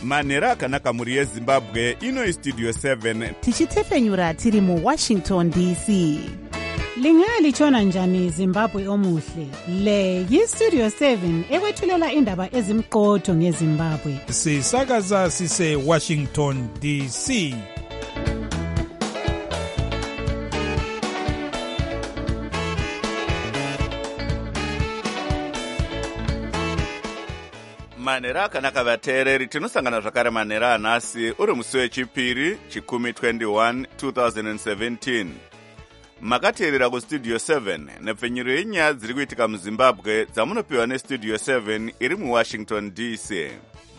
manhero akanaka mhuri yezimbabwe. Ino istudio 7 tichitefenyura tiri muWashington DC. Lingalitshona njani Zimbabwe omuhle? Le yiStudio 7 ekwethulela indaba ezimqotho ngeZimbabwe. Sisakaza sise Washington DC. manhero akanaka vateereri, tinosangana zvakare manhero anhasi uri musi wechipiri chikumi 21 2017. Makateerera kustudio 7 nepfenyuro yenyaya dziri kuitika muzimbabwe dzamunopiwa nestudio 7 iri muWashington DC.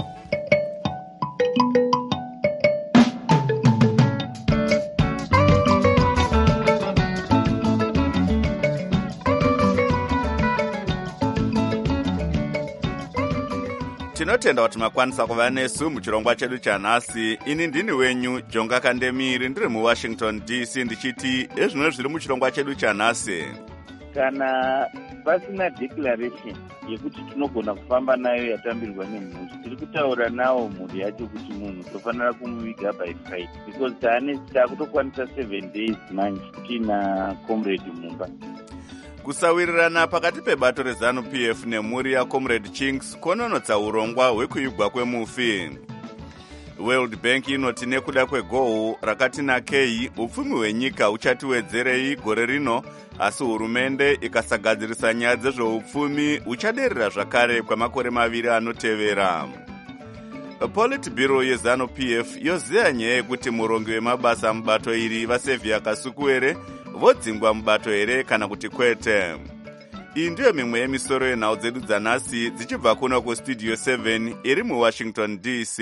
Tinotenda kuti makwanisa kuva nesu muchirongwa chedu chanhasi. Ini ndini wenyu Jonga Kandemiri, ndiri muWashington DC, ndichiti ezvino zviri muchirongwa chedu chanhasi. Kana pasina declaration yekuti tinogona kufamba nayo yatambirwa nemhuri, tiri kutaura nawo mhuri yacho kuti munhu tofanira kumuviga by Friday, because taakutokwanisa 7 days manje tina comrade mumba. Kusawirirana pakati pebato reZANU-PF nemhuri yaComrade Chinks kononotsa urongwa hwekuigwa kwemufi. World Bank inoti nekuda kwegohu rakati nakei, upfumi hwenyika huchatiwedzerei gore rino, asi hurumende ikasagadzirisa nyaya dzezveupfumi huchaderera zvakare kwemakore 2 anotevera. Politburo yeZANU-PF yoziya nyaya yekuti murongi wemabasa mubato iri vaSevia Kasukuwere vodzingwa mubato here kana kuti kwete. Iyi ndiyo mimwe yemisoro yenhau dzedu dzanhasi dzichibva kuno kustudio 7 iri muWashington DC.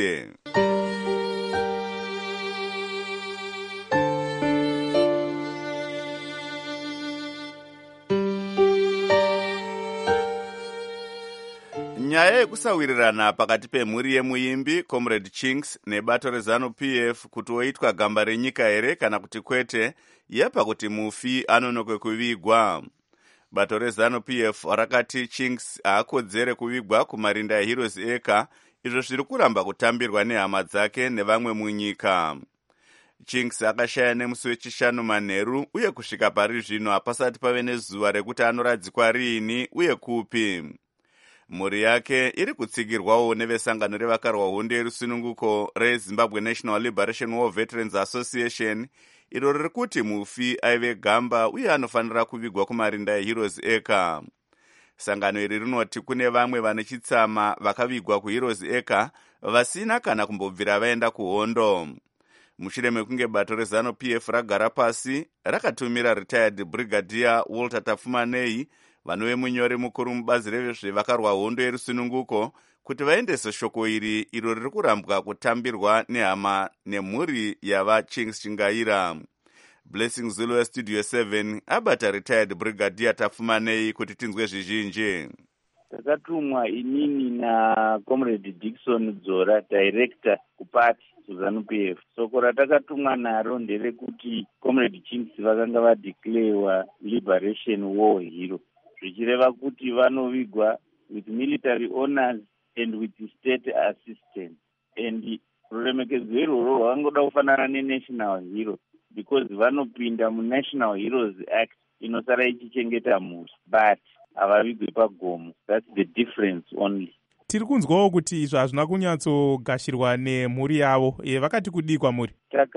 Nyaya yekusawirirana pakati pemhuri yemuimbi Comrade Chinks nebato reZANU-PF kuti oitwa gamba renyika here kana kuti kwete yapa kuti mufi anonokwe kuvigwa. Bato reZANU-PF rakati Chinks haakodzere kuvigwa kumarinda eHeroes Acre, izvo zviri kuramba kutambirwa nehama dzake nevamwe munyika. Chinks akashaya nemusi wechishanu manheru uye kusvika pari zvino hapasati pave nezuva rekuti anoradzikwa riini uye kupi. Mhuri yake iri kutsigirwawo nevesangano revakarwa hondo yerusununguko reZimbabwe National Liberation War Veterans Association, iro riri kuti mufi aive gamba uye anofanira kuvigwa kumarinda eHeroes Acre. Sangano iri rinoti kune vamwe vane chitsama vakavigwa kuHeroes Acre vasina kana kumbobvira vaenda kuhondo. Mushure mekunge bato reZANU-PF ragara pasi, rakatumira retired Brigadier Walter Tafumanei, vanove munyori mukuru mubazi rezvevakarwa hondo yerusununguko, kuti vaendese shoko iri iro riri kurambwa kutambirwa nehama nemhuri yavaChinks Chingaira. Blessing Zulu weStudio 7 abata retired Brigadier Tafumanei kuti tinzwe zvizhinji. Takatumwa inini naComrade Dickson Dzora, director kupati kuZANU-PF. Soko ratakatumwa naro nderekuti Comrade Chinks vakanga vadeclarewa Liberation War Hero, zvichireva kuti vanovigwa with military honors and with state assistance. And ruremekedzo irworwo rwakangoda kufanana neNational Hero, because vanopinda muNational Heroes Act inosara ichichengeta mhuri, but havavigwi pagomo. That's the difference only. Tiri kunzwawo kuti izvo hazvina kunyatsogashirwa nemhuri yavo. Vakati kudii kwamuri?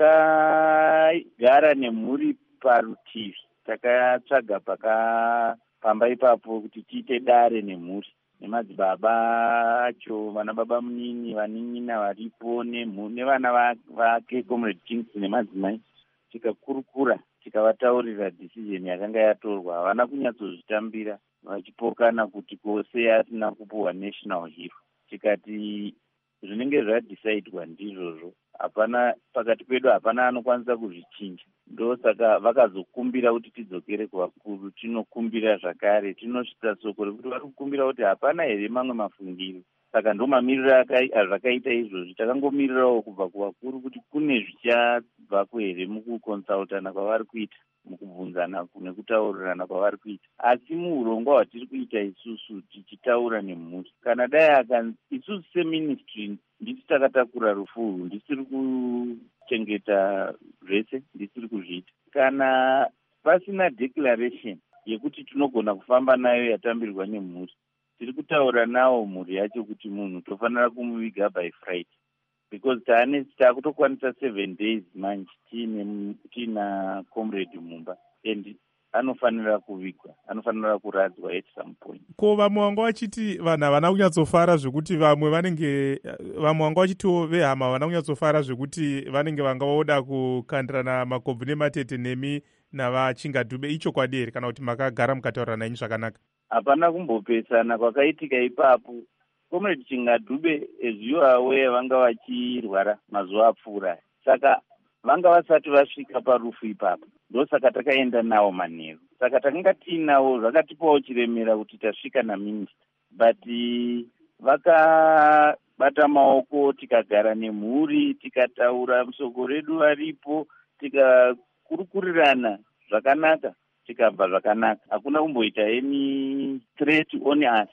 Takagara nemhuri parutivi, takatsvaga pamba ipapo kuti tiite dare nemhuri nemadzibaba acho, vana baba munini, vanin'ina varipo nevana vake Comrade Chinks nemadzimai. Tikakurukura tikavataurira decision yakanga yatorwa. Havana kunyatsozvitambira, vachipokana kuti kose asina kupuhwa National Hero. Tikati zvinenge zvadhisaidwa ndizvozvo, hapana pakati pedu, hapana anokwanisa kuzvichinja. Ndosaka vakazokumbira kuti tidzokere kuvakuru, tinokumbira zvakare, tinosvitsa soko rekuti vari kukumbira kuti hapana here mamwe mafungiro. Saka ndomamiriro azvakaita izvozvi. Takangomirirawo kubva kuvakuru kuti kune zvichabvako here mukukonsautana kwavari kuita, mukubvunzana nekutaurirana kwavari kuita. Asi muurongwa hwatiri kuita isusu tichitaura nemhuri, kana dai isusu seministry ndisi takatakura rufu urwu, ndisiri kuchengeta zvese, ndisiri kuzviita. Kana pasina declaration yekuti tinogona kufamba nayo yatambirwa nemhuri, tiri kutaura nawo mhuri yacho kuti munhu tofanira kumuviga by Friday, because taakutokwanisa 7 days manje tiina comrade mumba, and anofanira kuvigwa, anofanira kuradzwa at some point. Ko vamwe vanga vachiti vanhu havana kunyatsofara zvekuti vamwe vanga vachitiwo vehama havana kunyatsofara zvekuti vanenge vanga voda kukandirana makobvu nematete nemi navachingadhube. Ichokwadi here kana kuti makagara mukataurana nenyu zvakanaka? Hapana kumbopesana kwakaitika ipapo. Comrade Chingadhube, as you are aware, vanga vachirwara mazuva apfuura, saka vanga vasati vasvika parufu ipapo, ndosaka takaenda nawo manheru. Saka takanga tiinawo, zvakatipawo chiremera kuti tasvika naminista, but vakabata maoko, tikagara nemhuri, tikataura musoko redu varipo, tikakurukurirana zvakanaka, tikabva zvakanaka. Hakuna kumboita any threat on us.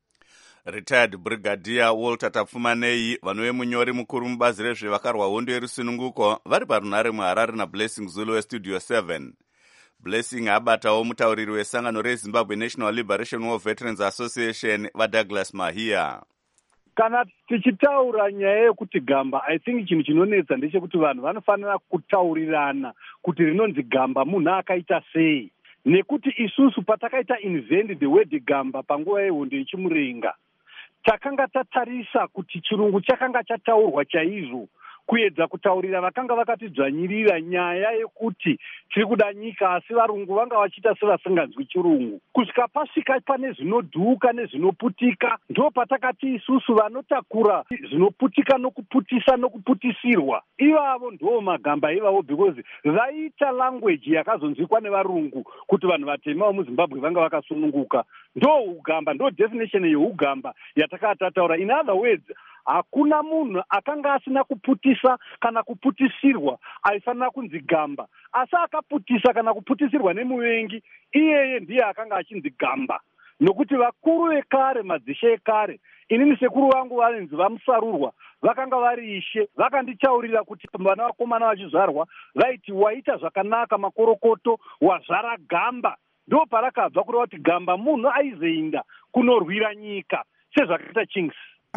Retired Brigadier Walter Tapfumanei, vanove munyori mukuru mubazi rezvevakarwa hondo yerusununguko, vari parunhare muHarare naBlessing Zulu weStudio 7. Blessing abatawo mutauriri wesangano reZimbabwe National Liberation War Veterans Association vaDouglas Mahia. Kana tichitaura nyaya yekuti gamba, I think chinhu chinonetsa ndechekuti vanhu vanofanira kutaurirana kuti rinonzi gamba munhu akaita sei, nekuti isusu patakaita invent the word gamba panguva yehondo yechimurenga, takanga tatarisa kuti chirungu chakanga chataurwa chaizvo kuedza kutaurira vakanga vakatidzvanyirira nyaya yekuti tiri kuda nyika, asi varungu vanga vachiita sevasinganzwi chirungu. Kusvika pasvika pane zvinodhuka nezvinoputika, ndo patakati isusu vanotakura zvinoputika nokuputisa nokuputisirwa, ivavo ndo magamba ivavo, because vaita language yakazonzwikwa nevarungu kuti vanhu vatema vemuZimbabwe vanga vakasununguka. Ndo ugamba, ndo definition yeugamba yatakatataura. In other words, hakuna munhu akanga asina kuputisa kana kuputisirwa aifanira kunzi gamba, asi akaputisa kana kuputisirwa nemuvengi, iyeye ndiye akanga achinzi gamba. Nokuti vakuru vekare, madzishe ekare, inini sekuru vangu vainzi vamusarurwa, vakanga vari ishe, vakanditaurira kuti vana vakomana vachizvarwa vaiti waita zvakanaka makorokoto, wazvara gamba. Ndo parakabva kureva kuti gamba munhu aizoinda kunorwira nyika sezvakaita Chinks.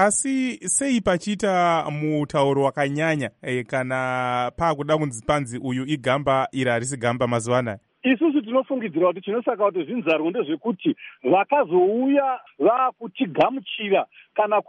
Asi sei pachiita mutauro wakanyanya kana paakuda kunzi panzi uyu igamba iri harisi gamba mazuva anaya? Isusu tinofungidzira kuti chinosaka kuti zvinzarwo ndezvekuti vakazouya vaakutigamuchira kana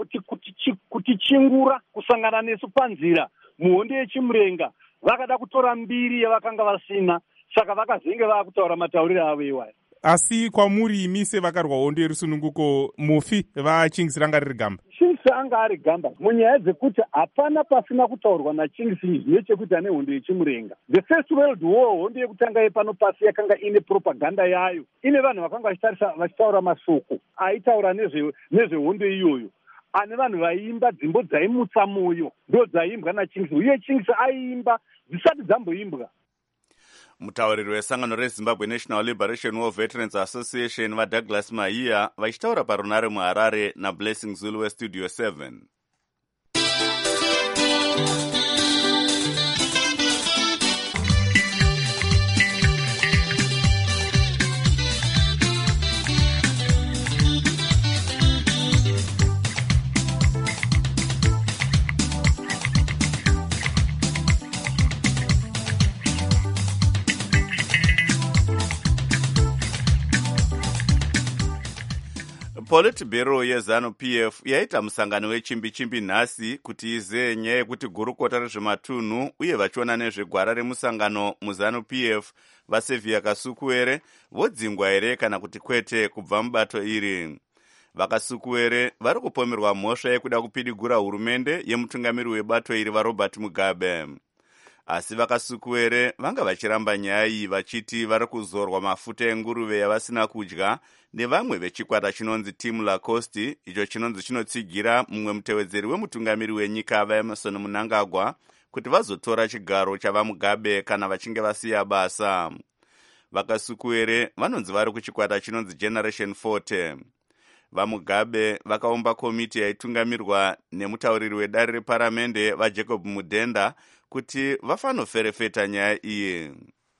kuti chingura kusangana nesu panzira muhondo yechimurenga, vakada kutora mbiri yavakanga vasina, saka vakazenge vaakutaura matauriro avo iwayo. Asi kwamuri imi sevakarwa hondo yerusununguko, mufi vaChinks ranga riri gamba? Chinks anga ari gamba munyaya dzekuti hapana pasina kutaurwa naChinks zvine chekuita nehondo yechimurenga. The First World War, hondo yekutanga yepano pasi, yakanga ine propaganda yayo, ine vanhu vakanga vachitaura masoko aitaura nezvehondo iyoyo, ane vanhu vaiimba dzimbo dzaimutsa moyo, ndo dzaiimbwa naChinks, uye Chinks aiimba dzisati dzamboimbwa. Mutauriri wesangano reZimbabwe National Liberation War Veterans Association vaDouglas Mahia vachitaura parunhare muHarare naBlessing Zulu weStudio 7. Politburo yeZANU-PF yaita musangano wechimbi-chimbi nhasi kuti izeye nyaya yekuti gurukota rezvematunhu uye vachiona nezvegwara remusangano muZANU-PF vaSevhia Kasukuwere vodzingwa here kana kuti kwete kubva mubato iri. VaKasukuwere vari kupomerwa mhosva yekuda kupidigura hurumende yemutungamiri webato iri vaRobert Mugabe. Asi VaKasukuwere vanga vachiramba nyaya iyi vachiti vari kuzorwa mafuta enguruve yavasina kudya nevamwe vechikwata chinonzi Team Lacoste, icho chinonzi chinotsigira mumwe mutevedzeri wemutungamiri wenyika vaEmerson Mnangagwa kuti vazotora chigaro chavaMugabe kana vachinge vasiya basa. VaKasukuwere vanonzi vari kuchikwata chinonzi Generation 40. vamugabe vakaumba komiti yaitungamirwa nemutauriri wedare reparamende vajacob mudhenda kuti vafanoferefeta nyaya iyi.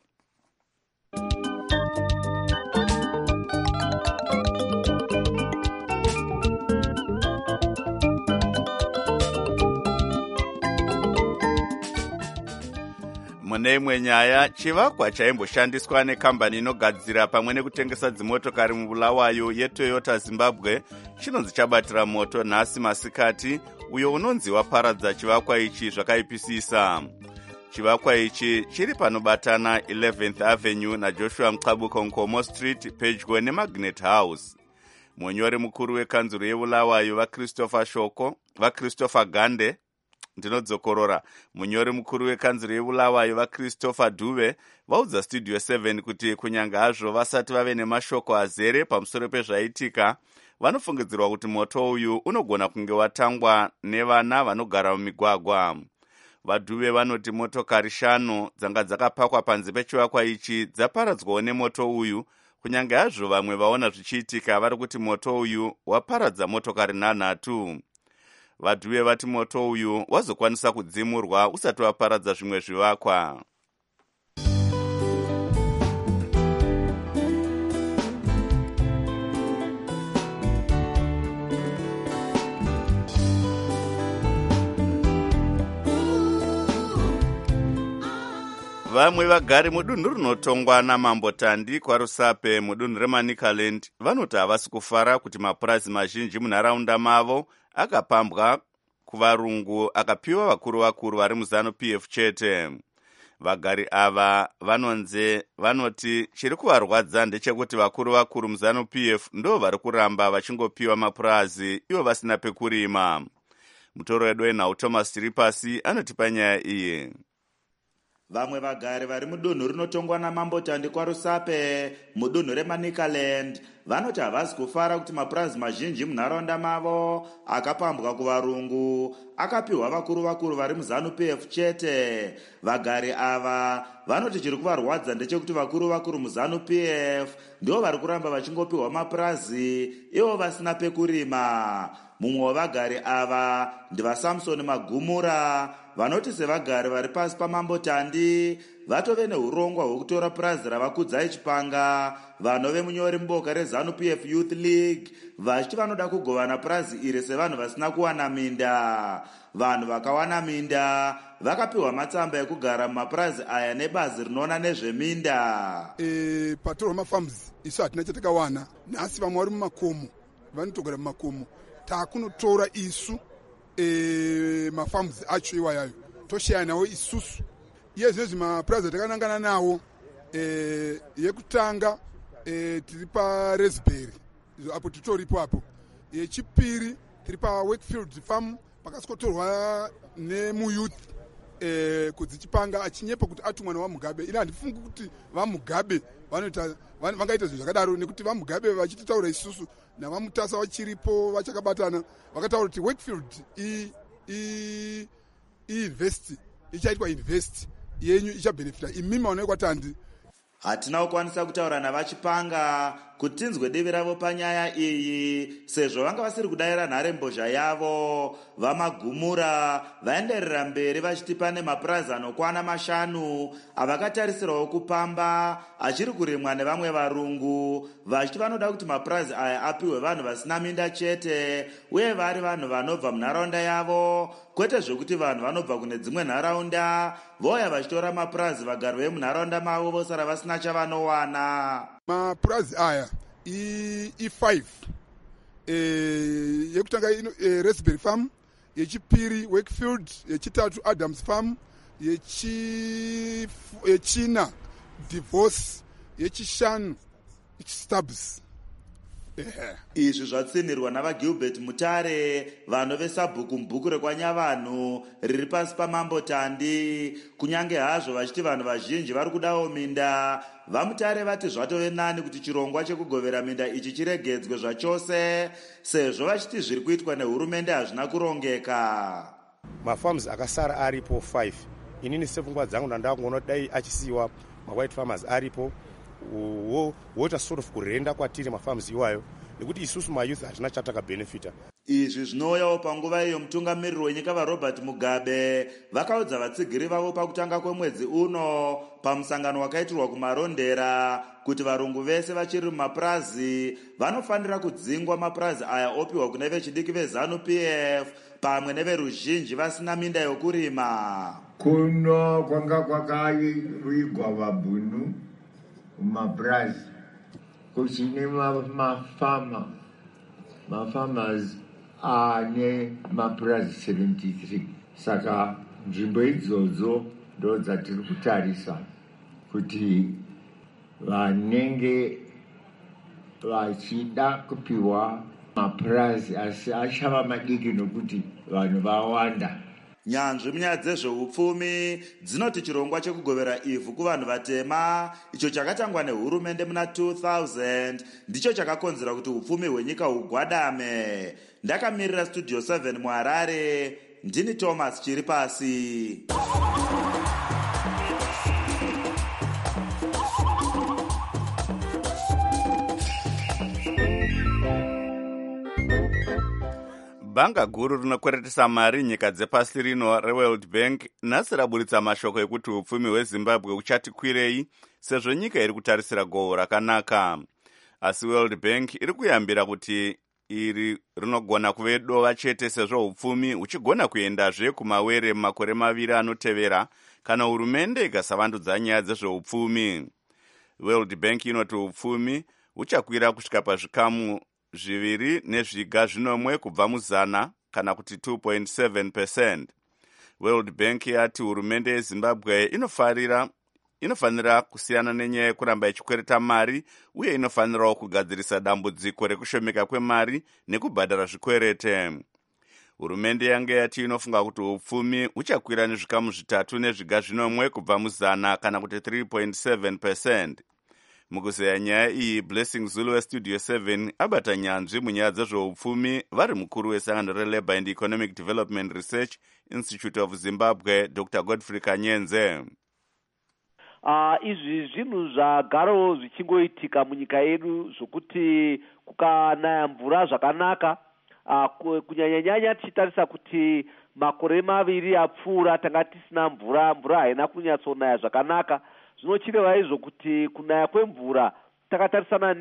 Mune imwe nyaya, chivakwa chaimboshandiswa nekambani inogadzira pamwe nekutengesa dzimotokari muBulawayo yeToyota Zimbabwe chinonzi chabatira moto nhasi masikati, uyo unonzi waparadza chivakwa ichi zvakaipisisa. Chivakwa ichi chiri panobatana 11th Avenue naJoshua Mxabuko Nkomo Street pedyo neMagnet House. Munyori mukuru wekanzuro yeBulawayo vaChristopher Gande ndinodzokorora. Munyori mukuru wekanzuro yeBulawayo vaChristopher Dube vaudza Studio 7 kuti kunyange hazvo vasati vave nemashoko azere pamusoro pezvaitika, vanofungidzirwa kuti moto uyu unogona kunge watangwa nevana vanogara mumigwagwa. Vadhuve vanoti motokari 5 dzanga dzakapakwa panze pechivakwa ichi dzaparadzwawo nemoto uyu, kunyange hazvo vamwe vaona zvichiitika vari kuti moto uyu waparadza motokari 3. Vadhuve vati moto uyu wazokwanisa kudzimurwa usati waparadza zvimwe zvivakwa. Vamwe vagari mudunhu rinotongwa naMambo Tandi kwaRusape mudunhu reManicaland vanoti havasi kufara kuti mapurazi mazhinji munharaunda mavo akapambwa kuvarungu akapiwa vakuru vari muZANU-PF chete. Vagari ava vanoti chiri kuvarwadza ndechekuti vakuru muZANU-PF ndo vari kuramba vachingopiwa mapurazi ivo vasina pekurima. Mutoro wedu wenhau Thomas Tiripasi anotipa nyaya iyi. Vamwe vagari vari mudunhu rinotongwa naMambo Tandi kwaRusape mudunhu reManicaland vanoti havasi kufara kuti mapurazi mazhinji munharaunda mavo akapambwa kuvarungu akapiwa vakuru vari muZANU-PF chete. Vagari ava vanoti chiri kuvarwadza ndechekuti vakuru muZANU-PF ndivo vari kuramba vachingopiwa mapurazi ivo vasina pekurima. Mumwe wavagari ava ndivaSamson Magumura vanoti sevagari vari pasi paMambo Tandi vatove neurongwa hwekutora purazi ravakudzai Chipanga vanove munyori muboka reZANU-PF Youth League vachiti vanoda kugovana purazi iri sevanhu vasina kuwana minda. Vanhu vakawana minda vakapiwa matsamba ekugara mumapurazi aya nebazi rinoona nezveminda. Patorwa mafarms isu hatina chatakawana. Nhasi vamwe vari mumakomo vanotogara mumakomo takunotora isu mafarms acho iwayayo toshaya nawo isusu. Iye zvezvi mapurazi atakanangana nawo yekutanga tiri paRaspberry apo titoripo apo. Yechipiri tiri paWakefield Farm pakasikotorwa nemuyouth kudzichipanga achinyepa kuti atumwa waMugabe. Ina handifungi kuti vaMugabe vangaita zvinhu zvakadaro nekuti vaMugabe vachitotaura isusu navamutasa vachiripo vachakabatana vakataura kuti Wakefield invest ichaitwa invest yenyu ichabhenefita imimi maonekwa Tandi. Hatina kukwanisa kutaura navachipanga kuti tinzwe divi ravo panyaya iyi sezvo vanga vasiri kudayira nharembozha yavo. VaMagumura vaenderera mberi vachiti pane mapurazi anokwana 5 avakatarisirawo kupamba achiri kurimwa nevamwe varungu vachiti vanoda kuti mapurazi aya apiwe vanhu vasina minda chete uye vari vanhu vanobva munharaunda yavo kwete zvekuti vanhu vanobva kune dzimwe nharaunda voya vachitora mapurazi vagari vemunharaunda mavo vosara vasina chavanowana. Mapurazi aya i5 yekutanga Raspberry Farm, yechipiri Wakefield, yechitatu Adams Farm, yechina Divorce, yechishanu Stubbs. Izvi zvatsinirwa navaGilbert Mutare vanove sabhuku mubhuku rekwanyavanhu riri pasi paMambo Tandi. Kunyange hazvo vachiti vanhu vazhinji vari kudawo minda, vaMutare vati zvatove nani kuti chirongwa chekugovera minda ichi chiregedzwe zvachose sezvo vachiti zviri kuitwa nehurumende hazvina kurongeka. Mafarms akasara aripo 5. Inini sepfungwa dzangu ndandakuona dai achisiwa white farmers aripo woita sort of kurenda kwatiri mafarms iwayo nekuti isusu mayouth hatina chatakabhenefita. Izvi zvinouyawo panguva iyo mutungamiriri wenyika vaRobert Mugabe vakaudza vatsigiri vavo pakutanga kwemwedzi uno pamusangano wakaitirwa kumarondera kuti varungu vese vachiri mumapurazi vanofanira kudzingwa mapurazi aya opiwa kune vechidiki veZANU-PF pamwe neveruzhinji vasina minda yokurima. Kuno kwanga kwakaigwa vabhunu mumapurazi kuchine mafarmers ane mapurazi 73. Saka nzvimbo idzodzo ndo dzatiri kutarisa kuti vanenge vachida kupiwa mapurazi asi achava madiki nokuti vanhu vawanda. Nyanzvi munyaya dzezveupfumi dzinoti chirongwa chekugovera ivhu kuvanhu vatema icho chakatangwa nehurumende muna 2000 ndicho chakakonzera kuti upfumi hwenyika hugwadame. Ndakamirira Studio 7 muHarare, ndini Thomas Chiripasi. Bhanga guru rinokweretesa mari nyika dzepasi rino reWorld Bank nhasi raburitsa mashoko ekuti upfumi hweZimbabwe uchati kwirei sezvo nyika iri kutarisira gohwo rakanaka. Asi World Bank iri kuyambira kuti iri rinogona kuve dova chete sezvo upfumi uchigona kuendazve kumawere mumakore maviri anotevera kana hurumende ikasavandudza nyaya dzezveupfumi. World Bank inoti upfumi uchakwira kusvika pazvikamu 2.0 kubva muzana kana kuti 2.7%. World Bank yati hurumende yeZimbabwe inofanira kusiyana nenyaya yekuramba ichikwereta mari uye inofanirawo kugadzirisa dambudziko rekushomeka kwemari nekubhadhara zvikwerete. Hurumende yange yati inofunga kuti upfumi uchakwira nezvikamu 3.0 kubva muzana kana kuti 3.7%. Mukuzeya nyaya iyi, Blessing Zulu weStudio 7 abata nyanzvi munyaya dzezveupfumi vari mukuru wesangano reLabour and Economic Development Research Institute of Zimbabwe, Dr. Godfrey Kanyenze. Izvi zvinhu zvagarawo zvichingoitika munyika yedu zvokuti kukanaya mvura zvakanaka, kunyanya-nyanya tichitarisa kuti makore maviri apfuura tanga tisina mvura haina kunyatsonaya zvakanaka. Zvinochireva izvo kuti kunaya kwemvura takatarisana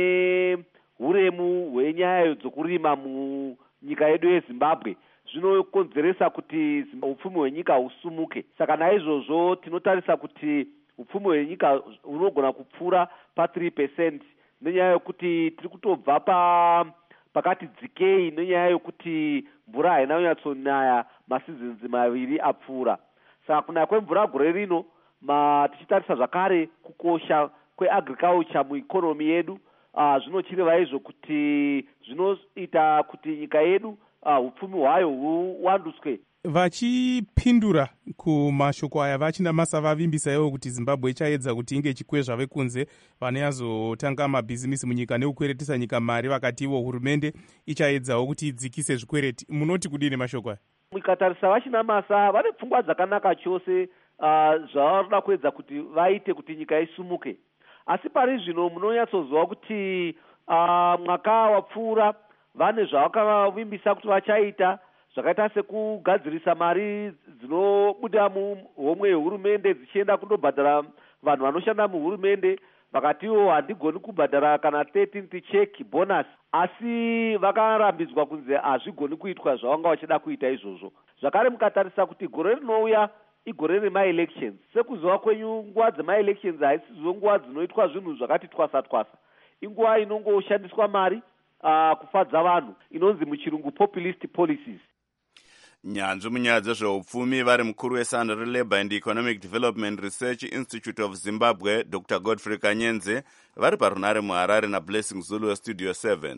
nehuremu hwenyaya dzokurima munyika yedu yeZimbabwe zvinokonzeresa kuti upfumi hwenyika husumuke. Saka naizvozvo tinotarisa kuti upfumi hwenyika hunogona kupfuura pa3% nenyaya yokuti tiri kutobva pakati dzikei nenyaya yokuti mvura haina kunyatsonaya masizonzi maviri apfuura. Saka kunaya kwemvura gore rino tichitarisa zvakare kukosha kweagriculture muikonomi yedu, zvinochireva izvo kuti zvinoita kuti nyika yedu upfumi hwayo huwanduswe. Vachipindura kumashoko aya vachinamasa vavimbisaiwo kuti Zimbabwe ichaedza kuti inge ichikwezva vekunze vanonyazotanga mabhizimisi munyika nekukweretesa nyika mari, vakatiwo hurumende ichaedzawo kuti idzikise zvikwereti. Munoti kudini mashoko aya? Mukatarisa vachinamasa vane pfungwa dzakanaka chose zvavanoda kuedza kuti vaite kuti nyika isumuke. Asi pari zvino munonyatsoziva kuti mwaka wapfuura vane zvavakavimbisa kuti vachaita zvakaita sekugadzirisa mari dzinobuda muhomwe yehurumende dzichienda kundobhadhara vanhu vanoshanda muhurumende. Vakatiwo handigoni kubhadhara kana 13th check bonus, asi vakarambidzwa kunzi hazvigoni kuitwa zvavanga vachida kuita izvozvo. Zvakare mukatarisa kuti gore rinouya igore rema-elections. Sekuziva kwenyu nguva dzema-elections haisizo nguva dzinoitwa zvinhu zvakati twasa-twasa. Inguva inongoshandiswa mari kufadza vanhu, inonzi muchirungu populist policies. Nyanzvi munyaya dzezveupfumi vari mukuru wesangano reLabour and Economic Development Research Institute of Zimbabwe, Dr. Godfrey Kanyenze, vari parunare muHarare naBlessing Zulu weStudio 7.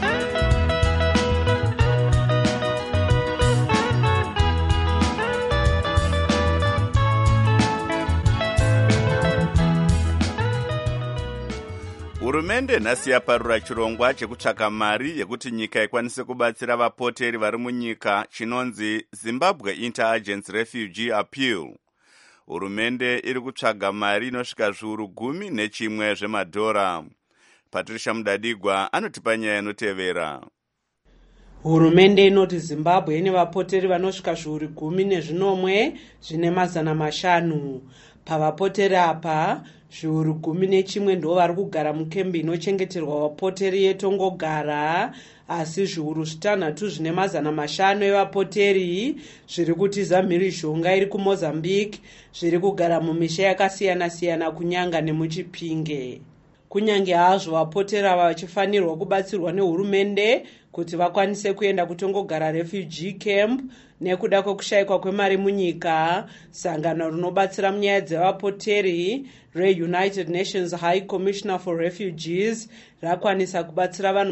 Hurumende nhasi yaparura chirongwa chekutsvaka mari yekuti nyika ikwanise kubatsira vapoteri vari munyika chinonzi Zimbabwe Inter-Agency Refugee Appeal. Hurumende iri kutsvaga mari inosvika $10,000 zvemadhora. Patricia Mudadigwa anotipa nyaya inotevera. Hurumende inoti Zimbabwe ine vapoteri vanosvika zviuru 10 zvine mazana 5. Pavapoteri apa zviuru 11 ndo vari kugara mukembi inochengeterwa vapoteri yetongogara, asi zviuru 6 zvine mazana 5 evapoteri zviri kutiza mhirizhonga iri kuMozambique, zviri kugara mumisha yakasiyana-siyana kunyanga nemuChipinge. Kunyange hazvo vapoteri ava vachifanirwa kubatsirwa nehurumende kuti vakwanise kuenda kutongogara refugee camp nekuda kwekushayikwa kwemari munyika, sangano rinobatsira munyaya dzevapoteri reUnited Nations High Commissioner for Refugees rakwanisa kubatsira vanhu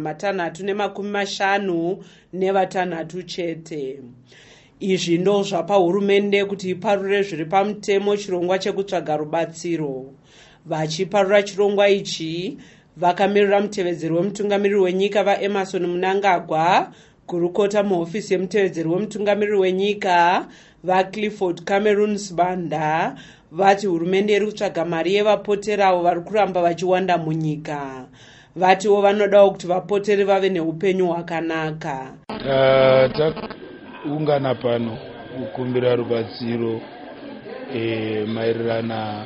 350 chete. Izvi ndo zvapa hurumende kuti iparure zviri pamutemo chirongwa chekutsvaga rubatsiro. Vachiparura chirongwa ichi, vakamirira mutevedzeri wemutungamiriri wenyika vaEmerson Mnangagwa, gurukota muhofisi yemutevedzeri wemutungamiriri wenyika vaClifford Cameron Sibanda, vati hurumende iri kutsvaga mari yevapoteri avo vari kuramba vachiwanda munyika. Vatiwo vanodawo kuti vapoteri vave neupenyu hwakanaka. Taungana pano kukumbira rubatsiro maererana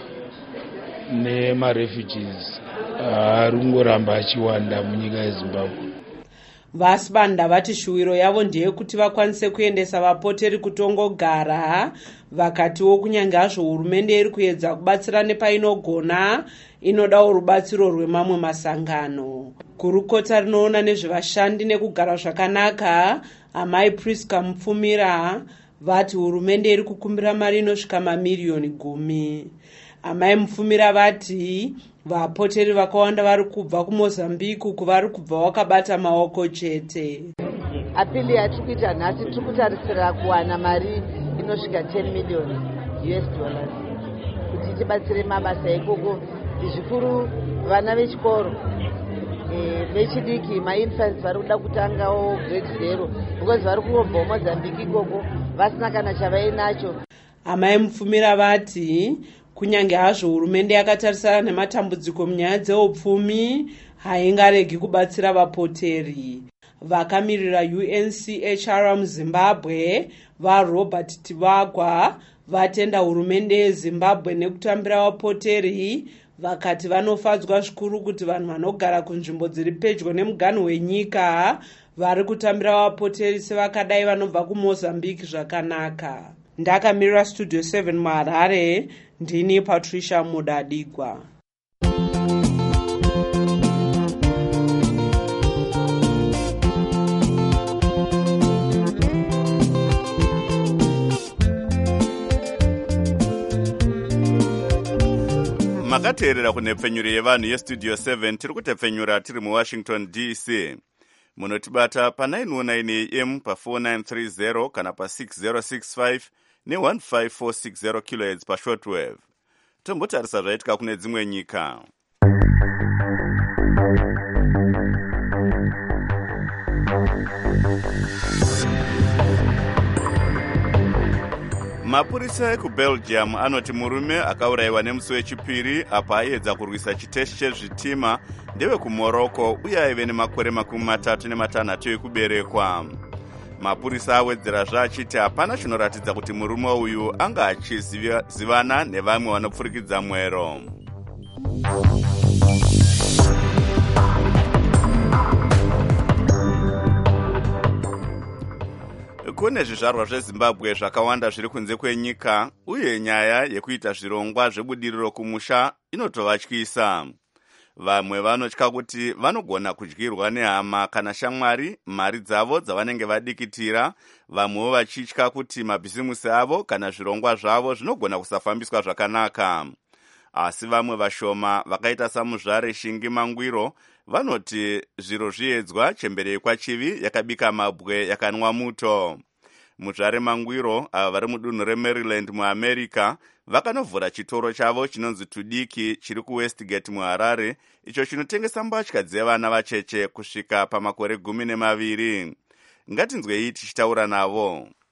nemarefugees arungoramba achiwanda munyika yeZimbabwe. VaSibanda vati shuwiro yavo ndeyekuti vakwanise kuendesa vapoteri kutongogara, vakatiwo kunyange hazvo hurumende iri kuedza kubatsira nepainogona, inodawo rubatsiro rwemamwe masangano. Gurukota rinoona nezvevashandi nekugara zvakanaka, Amai Priska Mupfumira, vati hurumende iri kukumbira mari inosvika mamiriyoni 10. Amai Mupfumira vati vapoteri vakawanda vari kubva kuMozambique kuvari kubva wakabata maoko chete. Apili yatiri kuita nhasi tiri kutarisira kuwana mari inosvika 10 million US dollars kuti tibatsire mabasa ikoko, zvikuru vana vechikoro vechidiki, mainfants vari kuda kutangawo grade 0 because vari kungobva Mozambique ikoko vasina kana chavainacho. Amai Mupfumira vati kunyange hazvo hurumende yakatarisana nematambudziko munyaya dzeupfumi, haingaregi kubatsira vapoteri. Vakamirira UNHCR muZimbabwe vaRobert Tivagwa vatenda hurumende yeZimbabwe nekutambira vapoteri, vakati vanofadzwa zvikuru kuti vanhu vanogara kunzvimbo dziri pedyo nemuganhu wenyika vari kutambira vapoteri sevakadai vanobva kuMozambique zvakanaka. Ndakamirira Studio 7 muHarare, ndini Patricia Mudadigwa. Makateerera kunhepfenyuro yevanhu yestudio 7 tiri kutepfenyura tiri muWashington DC. Munotibata pa919 AM pa4930 kana pa6065 ne15460 kHz pashortwave. Tombotarisa zvaitika kune dzimwe nyika. Mapurisa ekuBelgium anoti murume akaurayiwa nemusi wechipiri apa aiedza kurwisa chiteshi chezvitima ndevekuMorocco uye aive nemakore 36 ekuberekwa. Mapurisa awedzera zvaachiti hapana chinoratidza kuti murume uyu anga achizivana nevamwe vanopfurikidza mwero. Kune zvizvarwa zveZimbabwe zvakawanda zviri kunze kwenyika, uye nyaya yekuita zvirongwa zvebudiriro kumusha inotovatyisa. Vamwe vanotya kuti vanogona kudyirwa nehama kana shamwari mari dzavo dzavanenge vadikitira, vamwewo vachitya kuti mabhizimusi avo kana zvirongwa zvavo zvinogona kusafambiswa zvakanaka. Asi vamwe vashoma vakaita samuzvare Shingi Mangwiro vanoti zviro zviedzwa chemberei kwachivi yakabika mabwe yakanwa muto. Muzvare Mangwiro ava vari mudunhu reMaryland muAmerica vakanovhura chitoro chavo chinonzi Tudiki chiri kuWestgate muHarare, icho chinotengesa mbatya dzevana vacheche kusvika pamakore 12. Ngatinzwei tichitaura navo.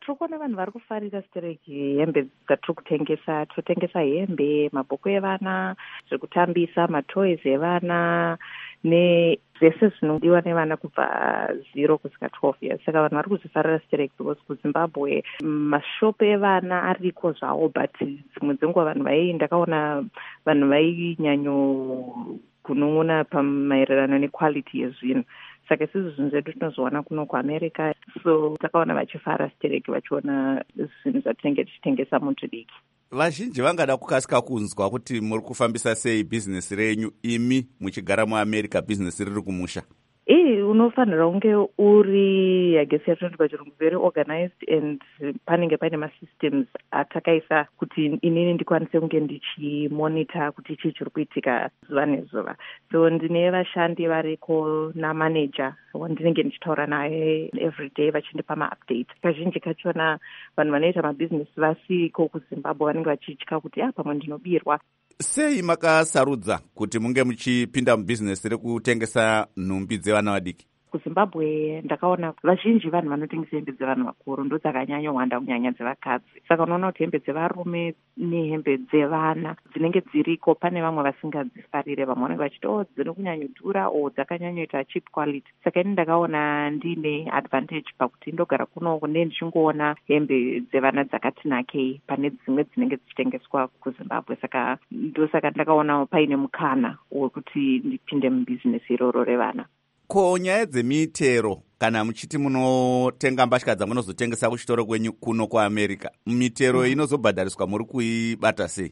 tiri kuona vanhu vari kufarira stereki hembe dzatiri kutengesa. Totengesa hembe, mabhuku evana, zvekutambisa, matoys evana nezvese zvinodiwa nevana kubva 0 kusvika 12 years. Saka vanhu vari kuzvifarira stereki because kuzimbabwe mashopu evana ariko zvawo, but dzimwe dzenguva ndakaona vanhu vainyanyo kunun'una pamaererano nequality yezvinhu. Saka isusu zvinhu zvedu tinozviona kuno kuamerica, so takaona vachifara stereki vachiona zvinhu zvatinenge tichitengesa mutudiki. Vazhinji vangada kukasika kunzwa kuti muri kufambisa sei bhizinesi renyu imi muchigara muamerica, bhizinesi riri kumusha. Unofanira kunge uri, I guess yatinoti pachirungu, very organized, and panenge paine masystems atakaisa kuti inini ndikwanise kunge ndichimonita kuti chii chiri kuitika zuva nezuva. So ndine vashandi variko namanager wandinenge ndichitaura naye everyday vachindipa maupdate. Kazhinji kachona vanhu vanoita mabhizinesi vasiko kuzimbabwe vanenge vachitya kuti pamwe ndinobirwa. Sei makasarudza kuti munge muchipinda mubhizinesi rekutengesa nhumbi dzevana vadiki? KuZimbabwe ndakaona vazhinji vanhu vanotengesa hembe dzevanhu vakuru ndo dzakanyanya wanda kunyanya dzevakadzi. Saka unoona kuti hembe dzevarume nehembe dzevana dzinenge dziriko, pane vamwe vasingadzifarire, vamwe vanenge vachiti dziri kunyanyodhura dzakanyanyoita cheap quality. Saka ini ndakaona ndine advantage pakuti ndogara kuno ndichingoona hembe dzevana dzakati nakei pane dzimwe dzinenge dzichitengeswa kuZimbabwe. Saka ndosaka ndakaona paine mukana wekuti ndipinde mubhizinesi iroro revana. Ko nyaya dzemitero, kana muchiti munotenga mbatya dzamunozotengesa kuchitoro kwenyu kuno kuAmerica, mitero inozobhadhariswa muri kuibata sei?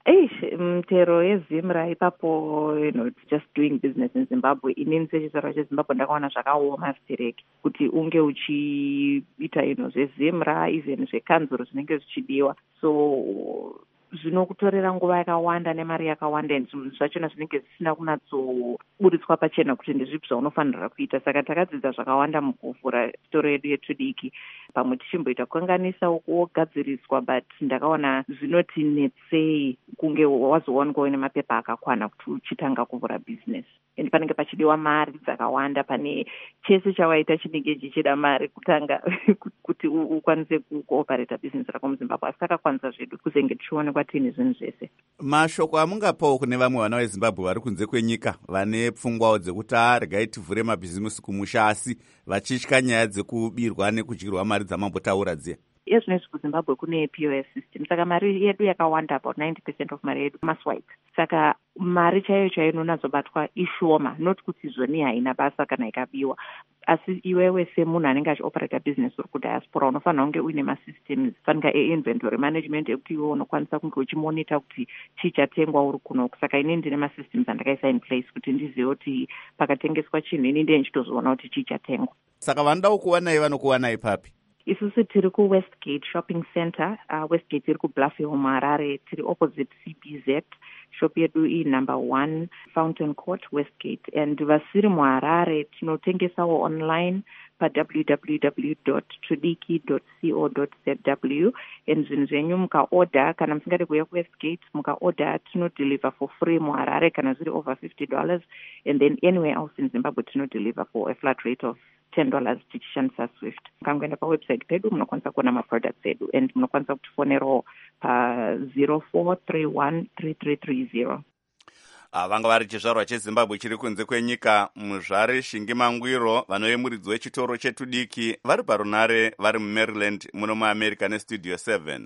Mitero yeZimra ipapo, just doing business in Zimbabwe, inini sechizvarwa cheZimbabwe ndakaona zvakaoma stereki kuti unge uchiita zvezimra, even zvekanzuro zvinenge zvichidiwa. So zvinokutorera nguva yakawanda nemari yakawanda, zvinhu zvachona zvinenge zvisina kunatsoburitswa pachena kuti ndezvipi zvaunofanira kuita. Saka takadzidza zvakawanda mukuvhura sitoro yedu yetudiki, pamwe tichimboita kukanganisa wogadziriswa, but ndakaona zvinotinetsei kunge wazowanikwa nemapepa akakwana kuti uchitanga kuvhura bhizinesi. And panenge pachidiwa mari dzakawanda, pane chese chawaita chinenge chichida mari kutanga kuti ukwanise kuoperata bhizinesi rako muZimbabwe. Asi takakwanisa zvedu kuzenge tichionekwa tiine zvinhu zvese. Mashoko amungapawo kune vamwe vana veZimbabwe vari kunze kwenyika vane pfungwawo dzekuti regai tivhure mabhizimusi kumusha, asi vachitya nyaya dzekubirwa nekudyirwa mari dzamambotaura dziya? Ezvinezvi kuZimbabwe kune POS system, saka mari yedu yakawanda, about 90% of mari yedu maswipe. Saka mari chaiyo inonazobatwa ishoma, not kuti zvoni haina basa kana ikabiwa, asi iwewe semunhu anenge achioperata business uri kudiaspora unofanira kunge uine masystems fanika einventory management ekuti iwe unokwanisa kunge uchimonita kuti chii chatengwa uri kunoku. Saka inini ndine masystems andakaisa in place kuti ndizive kuti pakatengeswa chinhu ini ndiye ndichitozoona kuti chii chatengwa. Saka vanodawo kuwanai vanokuwanai papi? Isusu tiri kuWestgate Shopping Center. Westgate iri kuBluffhill muHarare, tiri opposite CBZ. Shop yedu number 1 Fountain Court, Westgate. And vasiri muHarare tinotengesawo online www.tudiki.co.zw. And zvinhu zvenyu mukaorder, kana musingade kuuya kuWestgate, mukaorder tinodeliver for free muHarare kana zviri over $50. And then anywhere else in Zimbabwe tinodeliver for a flat rate of $10 tichishandisa Swift. Mukangoenda pawebsite pedu munokwanisa kuona maproducts edu, and munokwanisa kutifonerawo pa 04313330. Vanga vari chizvarwa cheZimbabwe chiri kunze kwenyika, Muzvare Shingi Mangwiro, vanoyemuridzi wechitoro chetudiki, vari parunare vari muMaryland muno muAmerica neStudio 7.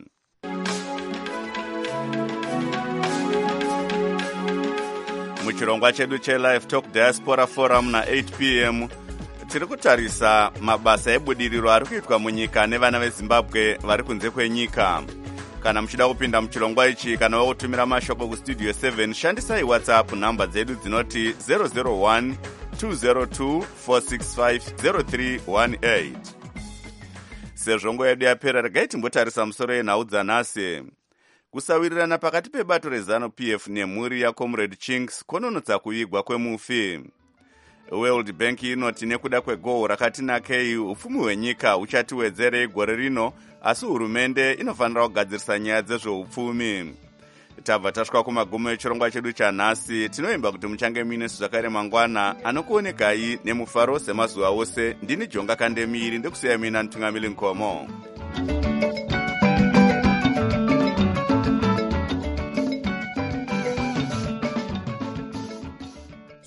Muchirongwa chedu cheLive Talk Diaspora Forum na 8 p.m. tiri kutarisa mabasa ebudiriro ari kuitwa munyika nevana veZimbabwe vari kunze kwenyika. Kana muchida kupinda muchirongwa ichi kana wokutumira mashoko kuStudio 7, shandisai WhatsApp namba dzedu dzinoti 001 202 465 0318. Sezvo nguva yedu yapera, regai timbotarisa musoro yenhau dzanhasi. Kusawirirana pakati pebato reZANU-PF nemhuri yaComrade Chinks kononotsa kuvigwa kwemufi. World Bank inoti nekuda kwegoho rakati nakei, upfumi hwenyika huchatiwedzerei gore rino, asi hurumende inofanira kugadzirisa nyaya dzezveupfumi. Tabva tasvika kumagumo echirongwa chedu chanhasi. Tinoimba kuti muchange muine zvakare mangwana anokuonekai nemufaro semazuva ose. Ndini Jonga Kandemiri, ndekusiyai muina Ntungamiri Nkomo.